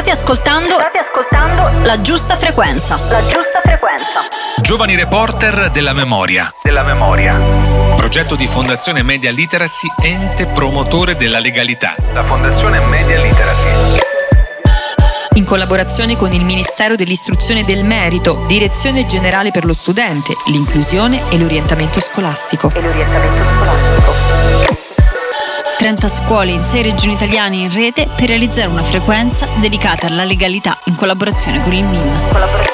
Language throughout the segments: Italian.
State ascoltando La Giusta Frequenza. Giovani reporter della memoria. Progetto di Fondazione Media Literacy, ente promotore della legalità. La Fondazione Media Literacy, In collaborazione con il Ministero dell'Istruzione e del Merito, Direzione Generale per lo Studente, l'Inclusione e l'Orientamento Scolastico. 30 scuole in 6 regioni italiane in rete per realizzare una frequenza dedicata alla legalità in collaborazione con il MIN.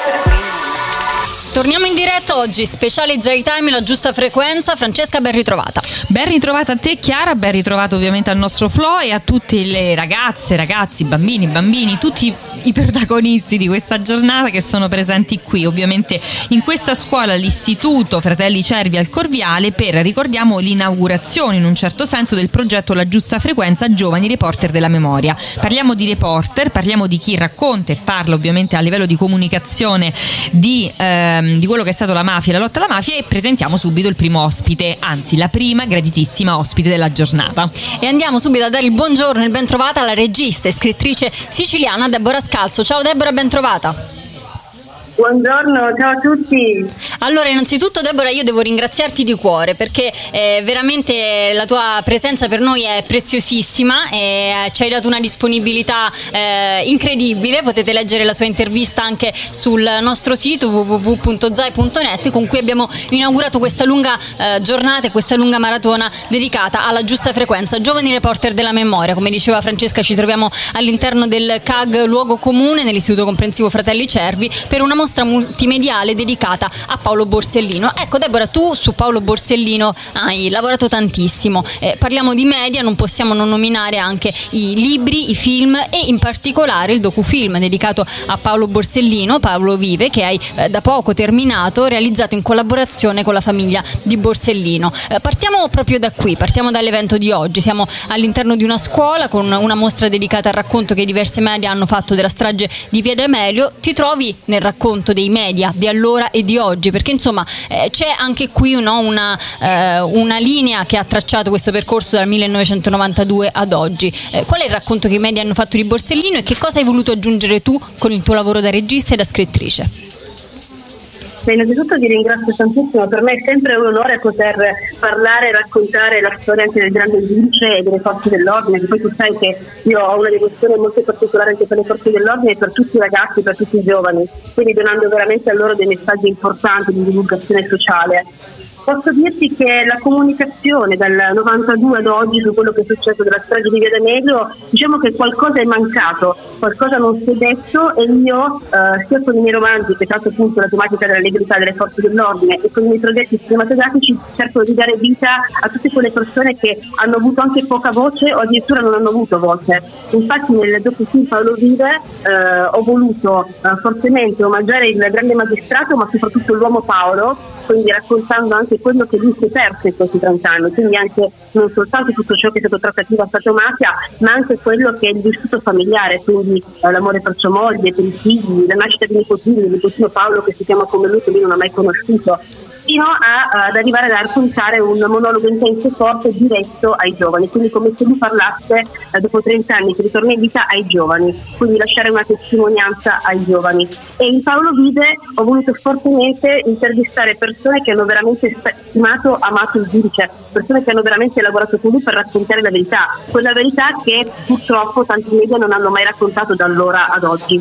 Torniamo in diretta oggi, speciale Zai Time, La Giusta Frequenza. Francesca, ben ritrovata. Ben ritrovata a te, Chiara, ben ritrovato ovviamente al nostro Flo e a tutte le ragazze, ragazzi, bambini, tutti i protagonisti di questa giornata che sono presenti qui, ovviamente in questa scuola, l'Istituto Fratelli Cervi al Corviale, per, ricordiamo, l'inaugurazione in un certo senso del progetto La Giusta Frequenza, Giovani Reporter della Memoria. Parliamo di reporter, parliamo di chi racconta e parla ovviamente a livello di comunicazione di quello che è stato la mafia, la lotta alla mafia, e presentiamo subito il primo ospite, anzi la prima graditissima ospite della giornata. E andiamo subito a dare il buongiorno e il ben trovata alla regista e scrittrice siciliana Deborah Scalzo. Ciao Deborah, ben trovata. Buongiorno, ciao a tutti. Allora, innanzitutto Deborah, io devo ringraziarti di cuore perché veramente la tua presenza per noi è preziosissima e ci hai dato una disponibilità incredibile. Potete leggere la sua intervista anche sul nostro sito www.zai.net, con cui abbiamo inaugurato questa lunga giornata e questa lunga maratona dedicata alla Giusta Frequenza, Giovani Reporter della Memoria. Come diceva Francesca, ci troviamo all'interno del CAG Luogo Comune nell'Istituto Comprensivo Fratelli Cervi per una mostra multimediale dedicata a Paolo Borsellino. Ecco Deborah, tu su Paolo Borsellino hai lavorato tantissimo, parliamo di media, non possiamo non nominare anche i libri, i film e in particolare il docufilm dedicato a Paolo Borsellino, Paolo Vive, che hai da poco terminato, realizzato in collaborazione con la famiglia di Borsellino. Partiamo proprio da qui, partiamo dall'evento di oggi. Siamo all'interno di una scuola con una mostra dedicata al racconto che diverse media hanno fatto della strage di Via D'Amelio. Ti trovi nel racconto dei media di allora e di oggi, perché insomma c'è anche qui una linea che ha tracciato questo percorso dal 1992 ad oggi. Qual è il racconto che i media hanno fatto di Borsellino e che cosa hai voluto aggiungere tu con il tuo lavoro da regista e da scrittrice? Innanzitutto ti ringrazio tantissimo, per me è sempre un onore poter parlare e raccontare la storia anche del grande giudice e delle forze dell'ordine, che poi tu sai che io ho una devozione molto particolare anche per le forze dell'ordine e per tutti i ragazzi, per tutti i giovani, quindi donando veramente a loro dei messaggi importanti di divulgazione sociale. Posso dirti che la comunicazione dal 92 ad oggi su quello che è successo della strage di Via D'Amelio, diciamo che qualcosa è mancato, qualcosa non si è detto, e io sia con i miei romanzi, che tratto appunto la tematica della legalità delle forze dell'ordine, e con i miei progetti cinematografici cerco di dare vita a tutte quelle persone che hanno avuto anche poca voce o addirittura non hanno avuto voce. Infatti nel docufilm Paolo Vive ho voluto fortemente omaggiare il grande magistrato, ma soprattutto l'uomo Paolo, quindi raccontando anche quello che lui si è perso in questi 30 anni, quindi anche non soltanto tutto ciò che è stato trattativa Stato-mafia, ma anche quello che è il vissuto familiare, quindi l'amore per sua moglie, per i figli, la nascita di nipotini, il nipotino Paolo che si chiama come lui, che lui non ha mai conosciuto, fino ad arrivare a raccontare un monologo intenso, forte, diretto ai giovani, quindi come se lui parlasse dopo 30 anni che ritorna in vita ai giovani, quindi lasciare una testimonianza ai giovani. E in Paolo Vive ho voluto fortemente intervistare persone che hanno veramente stimato, amato il giudice, persone che hanno veramente lavorato con lui per raccontare la verità, quella verità che purtroppo tanti media non hanno mai raccontato da allora ad oggi.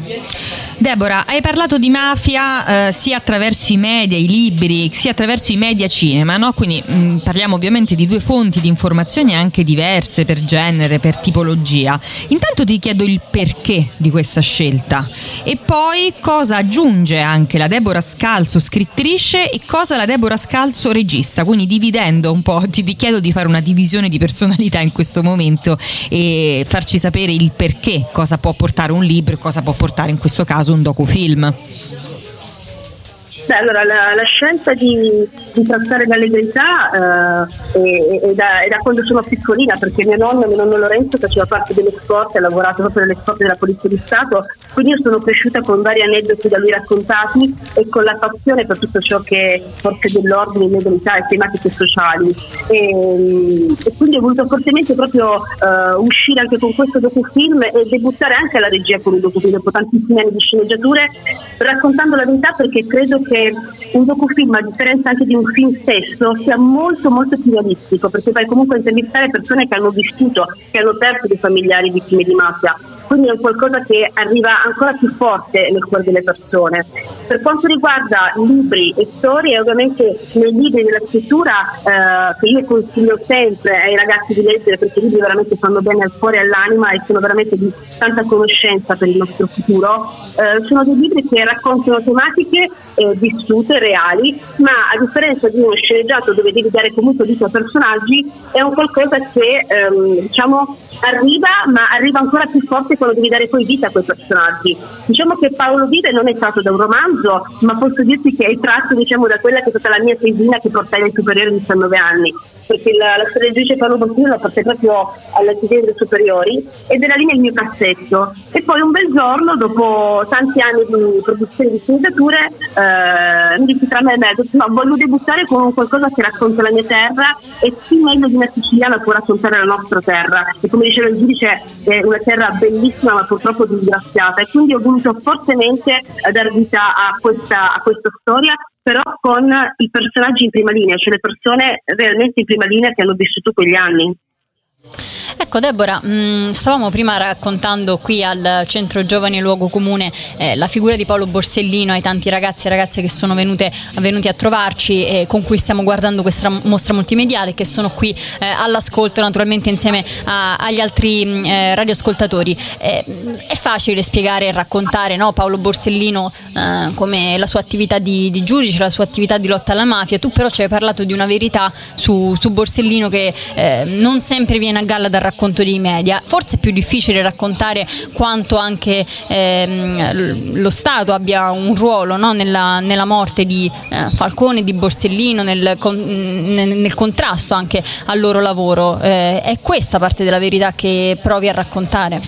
Deborah, hai parlato di mafia sia attraverso i media, i libri, sia attraverso i media cinema, no? Quindi parliamo ovviamente di due fonti di informazioni anche diverse per genere, per tipologia. Intanto ti chiedo il perché di questa scelta e poi cosa aggiunge anche la Deborah Scalzo scrittrice e cosa la Deborah Scalzo regista, quindi dividendo un po', ti chiedo di fare una divisione di personalità in questo momento e farci sapere il perché, cosa può portare un libro e cosa può portare in questo caso un docufilm. Allora, la scelta di trattare la legalità è da quando sono piccolina, perché mio nonno Lorenzo faceva parte delle scorte, ha lavorato proprio nelle scorte della Polizia di Stato, quindi io sono cresciuta con vari aneddoti da lui raccontati e con la passione per tutto ciò che è forze dell'ordine, legalità e tematiche sociali, e quindi ho voluto fortemente proprio uscire anche con questo docufilm e debuttare anche alla regia con un docufilm dopo tantissimi anni di sceneggiature, raccontando la verità, perché credo che un docufilm, a differenza anche di un film stesso, sia molto molto più realistico, perché vai comunque a intervistare persone che hanno vissuto, che hanno perso dei familiari vittime di mafia, quindi è qualcosa che arriva ancora più forte nel cuore delle persone. Per quanto riguarda libri e storie, ovviamente nei libri della scrittura, che io consiglio sempre ai ragazzi di leggere, perché i libri veramente fanno bene al cuore e all'anima e sono veramente di tanta conoscenza per il nostro futuro, sono dei libri che raccontano tematiche vissute, reali, ma a differenza di uno sceneggiato dove devi dare comunque vita a personaggi, è un qualcosa che arriva ancora più forte quando devi dare poi vita a quei personaggi. Diciamo che Paolo Vive non è stato da un romanzo, ma posso dirti che è tratto da quella che è stata la mia tesina che portai ai superiori di 19 anni, perché la storia del giudice Paolo Borsellino la portai proprio alle tesine superiori ed era lì nel mio cassetto. E poi un bel giorno, dopo tanti anni di produzione di sceneggiature, mi dici tra me e me, no, voglio debuttare con qualcosa che racconta la mia terra, e chi meglio di una siciliana può raccontare la nostra terra, e come diceva il giudice è una terra bellissima ma purtroppo disgraziata, e quindi ho voluto fortemente dare vita a questa storia, però con i personaggi in prima linea, cioè le persone realmente in prima linea che hanno vissuto quegli anni. Ecco Deborah, stavamo prima raccontando qui al Centro Giovani Luogo Comune la figura di Paolo Borsellino, ai tanti ragazzi e ragazze che sono venuti a trovarci e con cui stiamo guardando questa mostra multimediale, che sono qui all'ascolto naturalmente insieme agli altri radioascoltatori. È facile spiegare e raccontare, no, Paolo Borsellino come la sua attività di giudice, la sua attività di lotta alla mafia. Tu però ci hai parlato di una verità su Borsellino che non sempre viene a galla dal racconto dei media. Forse è più difficile raccontare quanto anche lo Stato abbia un ruolo, no, nella morte di Falcone e di Borsellino, nel contrasto anche al loro lavoro. È questa parte della verità che provi a raccontare?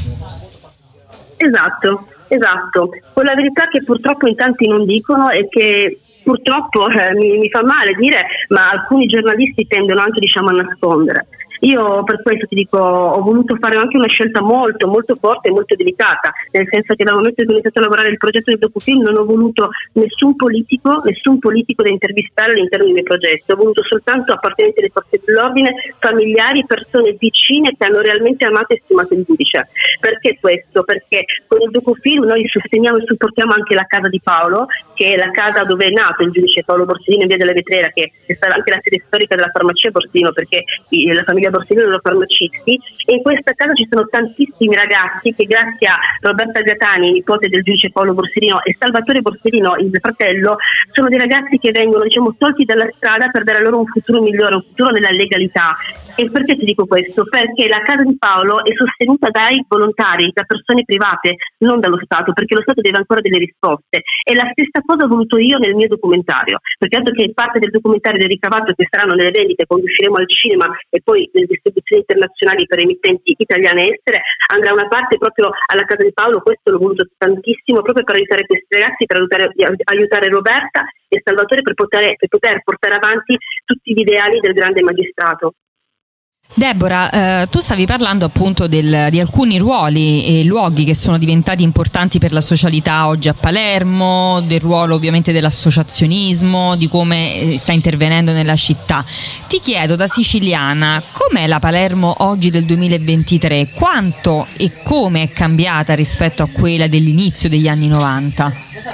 Esatto. Quella verità che purtroppo in tanti non dicono e che purtroppo mi fa male dire, ma alcuni giornalisti tendono anche a nascondere. Io per questo ti dico, ho voluto fare anche una scelta molto molto forte e molto delicata, nel senso che dal momento che ho iniziato a lavorare il progetto del docufilm non ho voluto nessun politico da intervistare all'interno del mio progetto, ho voluto soltanto appartenenti alle forze dell'ordine, familiari, persone vicine che hanno realmente amato e stimato il giudice. Perché questo? Perché con il docufilm noi sosteniamo e supportiamo anche la casa di Paolo, che è la casa dove è nato il giudice Paolo Borsellino in via della Vetrera, che è stata anche la sede storica della farmacia Borsellino, perché la famiglia Borsellino erano farmacisti, e in questa casa ci sono tantissimi ragazzi che grazie a Roberta Gatani, nipote del giudice Paolo Borsellino, e Salvatore Borsellino, il fratello, sono dei ragazzi che vengono tolti dalla strada per dare loro un futuro migliore, un futuro nella legalità. E perché ti dico questo? Perché la casa di Paolo è sostenuta dai volontari, da persone private, non dallo Stato, perché lo Stato deve ancora delle risposte. E la stessa cosa ho voluto io nel mio documentario, perché tanto che parte del documentario del ricavato che saranno nelle vendite quando usciremo al cinema e poi nelle distribuzioni internazionali per emittenti italiane e estere, andrà una parte proprio alla casa di Paolo. Questo l'ho voluto tantissimo proprio per aiutare questi ragazzi, per aiutare Roberta e Salvatore per poter portare avanti tutti gli ideali del grande magistrato. Deborah, tu stavi parlando appunto di alcuni ruoli e luoghi che sono diventati importanti per la socialità oggi a Palermo, del ruolo ovviamente dell'associazionismo, di come sta intervenendo nella città. Ti chiedo, da siciliana, com'è la Palermo oggi del 2023? Quanto e come è cambiata rispetto a quella dell'inizio degli anni 90?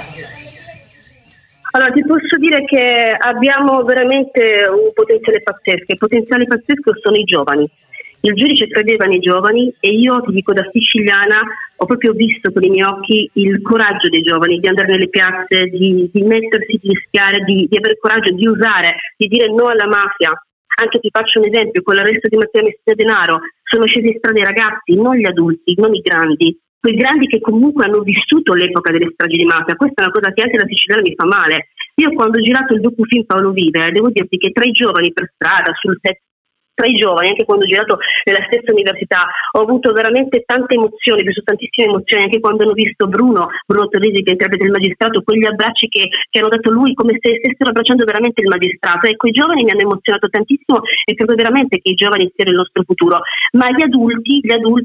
Allora, ti posso dire che abbiamo veramente un potenziale pazzesco. Il potenziale pazzesco sono i giovani. Il giudice credeva nei giovani e io ti dico, da siciliana, ho proprio visto con i miei occhi il coraggio dei giovani di andare nelle piazze, di mettersi, di rischiare, di avere coraggio, di usare, di dire no alla mafia. Anche ti faccio un esempio, con l'arresto di Matteo Messina Denaro sono scesi in strada i ragazzi, non gli adulti, non i grandi. Quei grandi che comunque hanno vissuto l'epoca delle stragi di mafia. Questa è una cosa che anche da siciliana mi fa male, Io quando ho girato il docufilm Paolo Vive, devo dirti che tra i giovani per strada, sul set, tra i giovani, anche quando ho girato nella stessa università, ho avuto veramente tante emozioni, ho visto tantissime emozioni, anche quando hanno visto Bruno Torrisi che interpreta il magistrato, quegli abbracci che hanno dato lui, come se stessero abbracciando veramente il magistrato. Ecco, i giovani mi hanno emozionato tantissimo e credo veramente che i giovani siano il nostro futuro, ma gli adulti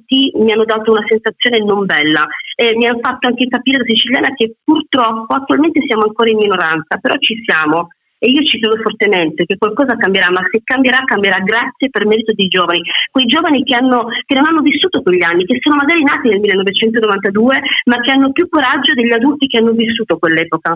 mi hanno dato una sensazione non bella e mi hanno fatto anche capire da siciliana che purtroppo attualmente siamo ancora in minoranza, però ci siamo. E io ci credo fortemente che qualcosa cambierà, ma se cambierà grazie per merito dei giovani, quei giovani che non hanno vissuto quegli anni, che sono magari nati nel 1992, ma che hanno più coraggio degli adulti che hanno vissuto quell'epoca.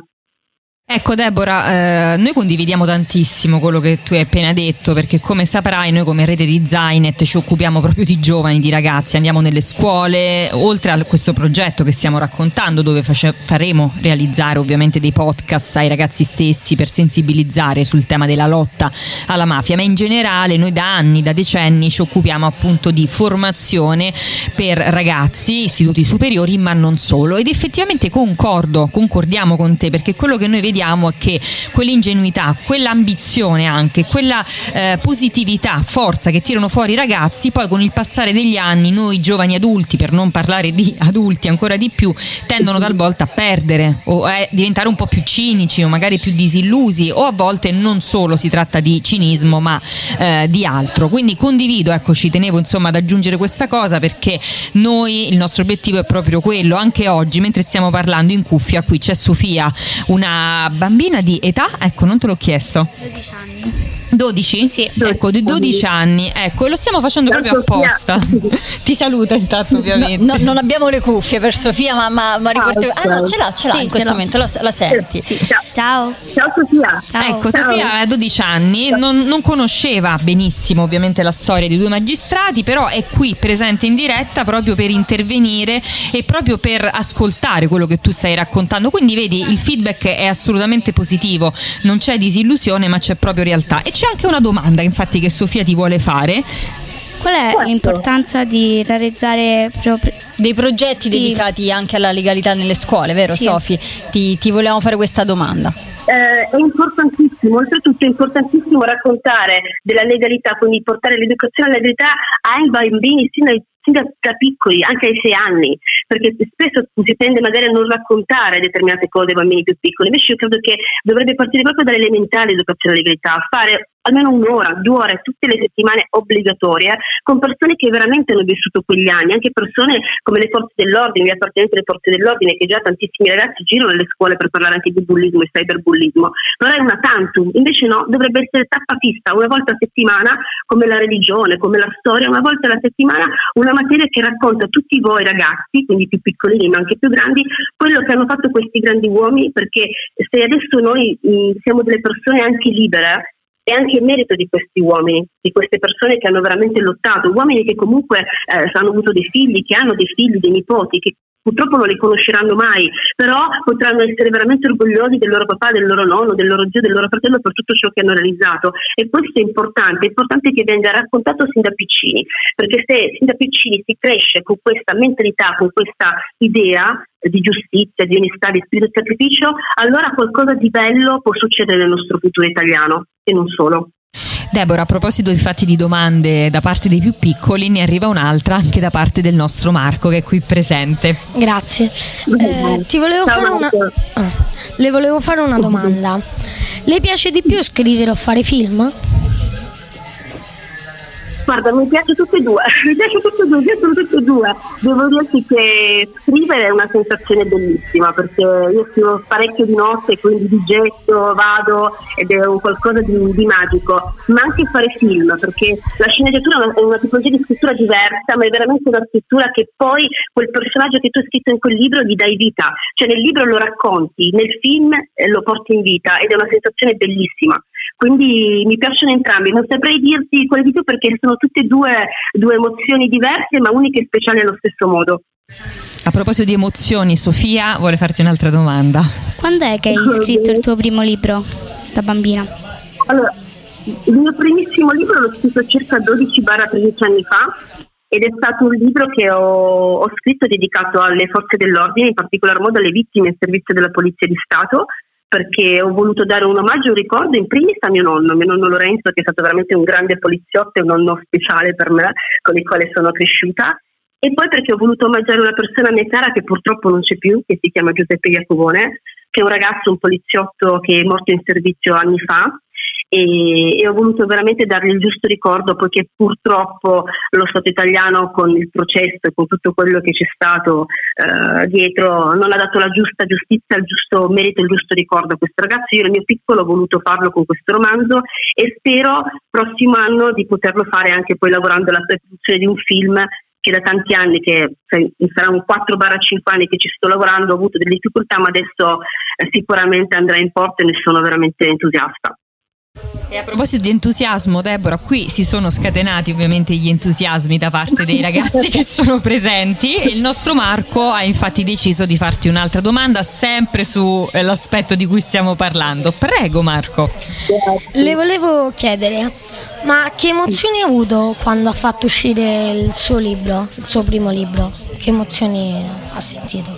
Ecco Deborah, noi condividiamo tantissimo quello che tu hai appena detto, perché come saprai noi come rete di Zainet ci occupiamo proprio di giovani, di ragazzi, andiamo nelle scuole, oltre a questo progetto che stiamo raccontando dove faremo realizzare ovviamente dei podcast ai ragazzi stessi per sensibilizzare sul tema della lotta alla mafia, ma in generale noi da anni, da decenni ci occupiamo appunto di formazione per ragazzi, istituti superiori, ma non solo, ed effettivamente concordiamo con te, perché quello che noi vediamo è che quell'ingenuità, quell'ambizione anche, quella positività, forza che tirano fuori i ragazzi, poi con il passare degli anni noi giovani adulti, per non parlare di adulti ancora di più, tendono talvolta a perdere o a diventare un po' più cinici o magari più disillusi, o a volte non solo si tratta di cinismo ma di altro. Quindi condivido, ecco, ci tenevo insomma ad aggiungere questa cosa, perché il nostro obiettivo è proprio quello. Anche oggi mentre stiamo parlando in cuffia qui c'è Sofia, una bambina di età, ecco, non te l'ho chiesto. 12 anni. 12? Sì. Ecco, di 12 anni, ecco, lo stiamo facendo proprio apposta. Ti saluta intanto ovviamente. No, non abbiamo le cuffie per Sofia, ma ricordo. Ah no, ce l'ha Sì, in questo momento, la senti. Sì, Ciao. Ciao Sofia. Ciao. Ecco, Sofia ha 12 anni, non conosceva benissimo ovviamente la storia dei due magistrati, però è qui presente in diretta proprio per intervenire e proprio per ascoltare quello che tu stai raccontando. Quindi vedi, il feedback è assolutamente positivo, non c'è disillusione ma c'è proprio realtà. E c'è anche una domanda infatti che Sofia ti vuole fare. Qual è l'importanza di realizzare dei progetti dedicati anche alla legalità nelle scuole, vero Sì. Sofi? Ti volevamo fare questa domanda. È importantissimo, oltretutto è importantissimo raccontare della legalità, quindi portare l'educazione alla legalità ai bambini sin da piccoli, anche ai 6 anni, perché spesso si tende magari a non raccontare determinate cose ai bambini più piccoli. Invece io credo che dovrebbe partire proprio dall'elementare l'educazione alla legalità, fare almeno 1 ora, 2 ore tutte le settimane obbligatorie con persone che veramente hanno vissuto quegli anni, anche persone come le forze dell'ordine, gli appartenenti alle forze dell'ordine, che già tantissimi ragazzi girano nelle scuole per parlare anche di bullismo e cyberbullismo, però è una tantum. Invece no, dovrebbe essere tappa fissa, una volta a settimana, come la religione, come la storia, una volta alla settimana una materia che racconta a tutti voi ragazzi, quindi più piccolini ma anche più grandi, quello che hanno fatto questi grandi uomini, perché se adesso noi siamo delle persone anche libere, è anche il merito di questi uomini, di queste persone che hanno veramente lottato, uomini che comunque hanno avuto dei figli, che hanno dei figli, dei nipoti, che purtroppo non li conosceranno mai, però potranno essere veramente orgogliosi del loro papà, del loro nonno, del loro zio, del loro fratello per tutto ciò che hanno realizzato. E questo è importante che venga raccontato sin da piccini, perché se sin da piccini si cresce con questa mentalità, con questa idea di giustizia, di onestà, di spirito di sacrificio, allora qualcosa di bello può succedere nel nostro futuro italiano e non solo. Deborah, a proposito infatti di domande da parte dei più piccoli, ne arriva un'altra anche da parte del nostro Marco che è qui presente. Grazie. Le volevo fare una domanda. Le piace di più scrivere o fare film? Guarda, mi piace tutte e due, io sono tutte e due. Devo dirti che scrivere è una sensazione bellissima, perché io scrivo parecchio di notte, quindi di getto, vado, ed è un qualcosa di magico. Ma anche fare film, perché la sceneggiatura è una tipologia di scrittura diversa, ma è veramente una scrittura che poi quel personaggio che tu hai scritto in quel libro gli dai vita. Cioè nel libro lo racconti, nel film lo porti in vita, ed è una sensazione bellissima. Quindi mi piacciono entrambi, non saprei dirti quale di più, perché sono tutte e due emozioni diverse ma uniche e speciali allo stesso modo. A proposito di emozioni, Sofia vuole farti un'altra domanda. Quando è che hai scritto il tuo primo libro da bambina? Allora, il mio primissimo libro l'ho scritto circa 12-13 anni fa, ed è stato un libro che ho scritto dedicato alle forze dell'ordine, in particolar modo alle vittime in servizio della Polizia di Stato, perché ho voluto dare un omaggio, un ricordo in primis a mio nonno Lorenzo, che è stato veramente un grande poliziotto e un nonno speciale per me, con il quale sono cresciuta, e poi perché ho voluto omaggiare una persona a mia cara che purtroppo non c'è più, che si chiama Giuseppe Iacovone, che è un ragazzo, un poliziotto che è morto in servizio anni fa, e ho voluto veramente dargli il giusto ricordo, poiché purtroppo lo Stato italiano, con il processo e con tutto quello che c'è stato dietro, non ha dato la giusta giustizia, il giusto merito, il giusto ricordo a questo ragazzo. Io nel mio piccolo ho voluto farlo con questo romanzo e spero prossimo anno di poterlo fare anche poi lavorando alla produzione di un film che da tanti anni, che saranno 4-5 anni che ci sto lavorando, ho avuto delle difficoltà, ma adesso sicuramente andrà in porto e ne sono veramente entusiasta. E a proposito di entusiasmo, Deborah, qui si sono scatenati ovviamente gli entusiasmi da parte dei ragazzi che sono presenti, e il nostro Marco ha infatti deciso di farti un'altra domanda sempre sull'aspetto di cui stiamo parlando. Prego Marco. Le volevo chiedere, ma che emozioni ha avuto quando ha fatto uscire il suo libro, il suo primo libro? Che emozioni ha sentito?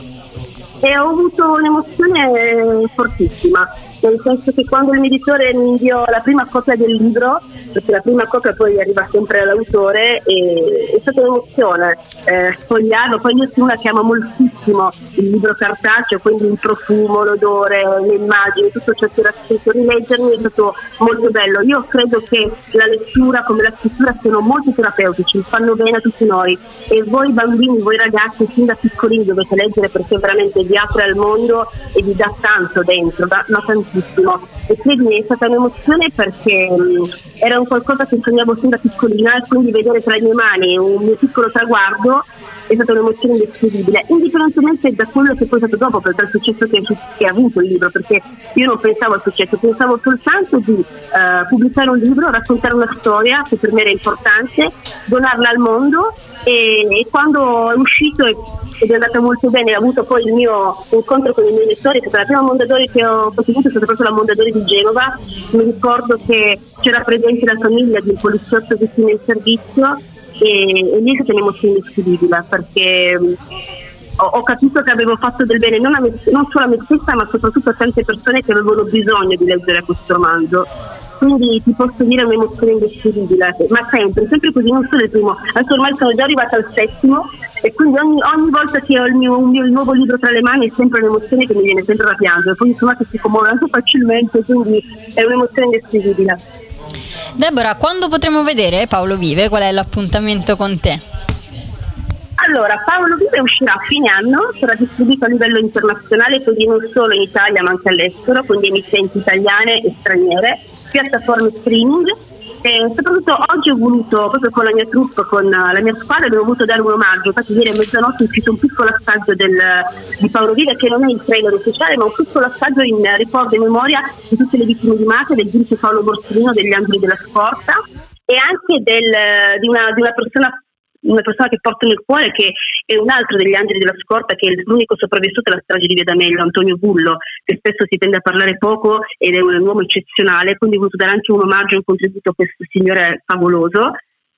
E ho avuto un'emozione fortissima, nel senso che quando il mio editore mi inviò la prima copia del libro, perché la prima copia poi arriva sempre all'autore, e è stata un'emozione sfogliarlo. Poi io sono una che ama moltissimo il libro cartaceo, quindi il profumo, l'odore, le immagini, tutto ciò che era scritto, rileggermi è stato molto bello. Io credo che la lettura come la scrittura siano molto terapeutici, fanno bene a tutti noi, e voi bambini, voi ragazzi fin da piccolini dovete leggere, perché veramente vi apre al mondo e vi dà tanto dentro, ma tantissimo. E quindi è stata un'emozione, perché era un qualcosa che sognavo sin da piccolina, e quindi vedere tra le mie mani un mio piccolo traguardo è stata un'emozione indescrivibile, indipendentemente da quello che poi è stato dopo, per il successo che ha avuto il libro, perché io non pensavo al successo, pensavo soltanto di pubblicare un libro, raccontare una storia che per me era importante, donarla al mondo, e quando è uscito ed è andata molto bene, ho avuto poi il mio incontro con i miei lettori, è stata la prima Mondadori che ho potuto, è stata proprio la Mondadori di Genova. Mi ricordo che c'era presente la famiglia di un poliziotto vittima in servizio, e lì è stata un'emozione indescrivibile, perché ho capito che avevo fatto del bene non solo a me stessa, ma soprattutto a tante persone che avevano bisogno di leggere questo romanzo. Quindi ti posso dire un'emozione indescrivibile, ma sempre così, non solo il primo. Adesso ormai sono già arrivata al 7º, e quindi ogni volta che ho il mio nuovo libro tra le mani è sempre un'emozione che mi viene sempre da piangere. Poi insomma che si commuove anche facilmente, quindi è un'emozione indescrivibile. Deborah, quando potremo vedere Paolo Vive? Qual è l'appuntamento con te? Allora, Paolo Vive uscirà a fine anno, sarà distribuito a livello internazionale, quindi non solo in Italia ma anche all'estero, quindi emittenti italiane e straniere, piattaforme streaming. E soprattutto oggi ho voluto, proprio con la mia troupe, con la mia squadra, avevo voluto dare un omaggio. Infatti ieri a mezzanotte è uscito un piccolo assaggio di Paolo Vive, che non è il trailer ufficiale, ma un piccolo assaggio in ricordo e memoria di tutte le vittime di mafia, del giudice Paolo Borsellino, degli Angeli della Scorta, e anche di una persona che porto nel cuore, che è un altro degli Angeli della Scorta, che è l'unico sopravvissuto alla strage di Via D'Amelio, Antonio Bullo, che spesso si tende a parlare poco ed è un uomo eccezionale. Quindi ho voluto dare anche un omaggio e un contributo a questo signore favoloso.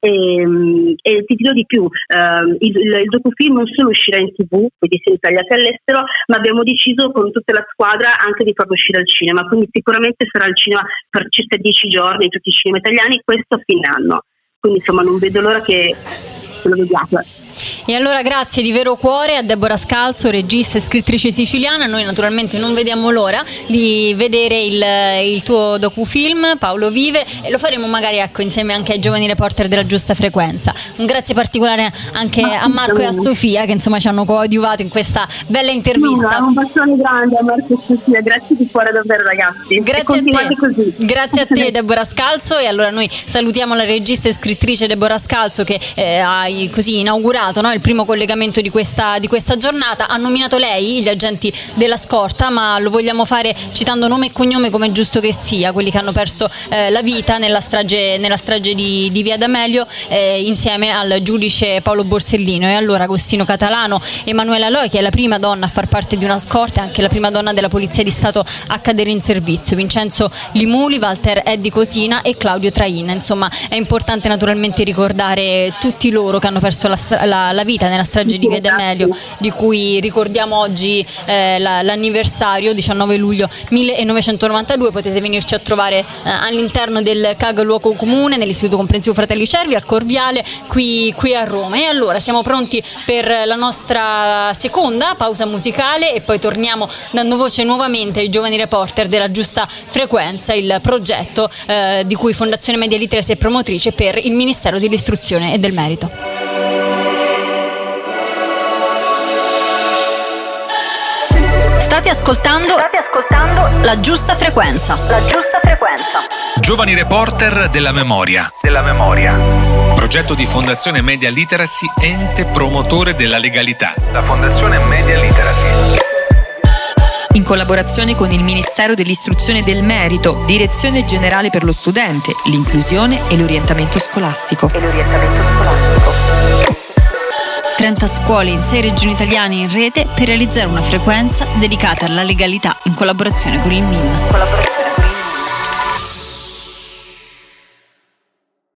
E ti dirò di più, il docufilm non solo uscirà in TV, quindi sia in Italia che all'estero, ma abbiamo deciso con tutta la squadra anche di farlo uscire al cinema, quindi sicuramente sarà al cinema per circa 10 giorni in tutti i cinema italiani, questo a fine anno. Quindi insomma non vedo l'ora che lo vediate. E allora grazie di vero cuore a Deborah Scalzo, regista e scrittrice siciliana. Noi naturalmente non vediamo l'ora di vedere il tuo docufilm Paolo Vive, e lo faremo magari insieme anche ai giovani reporter della Giusta Frequenza. Un grazie particolare anche a Marco e a Sofia, che insomma ci hanno coadiuvato in questa bella intervista. Un bacione grande a Marco e Sofia, grazie di cuore davvero ragazzi. Grazie a te. Così. Grazie a te Deborah Scalzo. E allora noi salutiamo la regista e scrittrice Deborah Scalzo, che ha così inaugurato, no, il primo collegamento di questa giornata. Ha nominato lei gli agenti della scorta, ma lo vogliamo fare citando nome e cognome, come è giusto che sia, quelli che hanno perso la vita nella strage di Via D'Amelio, insieme al giudice Paolo Borsellino. E allora Agostino Catalano, Emanuela Loi, che è la prima donna a far parte di una scorta e anche la prima donna della Polizia di Stato a cadere in servizio, Vincenzo Limuli, Walter Eddi Cosina e Claudio Traina. Insomma, è importante naturalmente ricordare tutti loro che hanno perso la vita nella strage di Via D'Amelio, di cui ricordiamo oggi l'anniversario, 19 luglio 1992. Potete venirci a trovare all'interno del CAG Luogo Comune, nell'Istituto Comprensivo Fratelli Cervi, al Corviale, qui a Roma. E allora siamo pronti per la nostra seconda pausa musicale e poi torniamo dando voce nuovamente ai giovani reporter della Giusta Frequenza, il progetto di cui Fondazione Media Literacy è promotrice per il Ministero dell'Istruzione e del Merito. State ascoltando la Giusta Frequenza. La Giusta Frequenza. Giovani reporter della memoria. Progetto di Fondazione Media Literacy, ente promotore della legalità. La Fondazione Media Literacy. In collaborazione con il Ministero dell'Istruzione e del Merito, Direzione Generale per lo Studente, l'Inclusione e l'Orientamento Scolastico. 30 scuole in 6 regioni italiane in rete per realizzare una frequenza dedicata alla legalità in collaborazione con il MIN.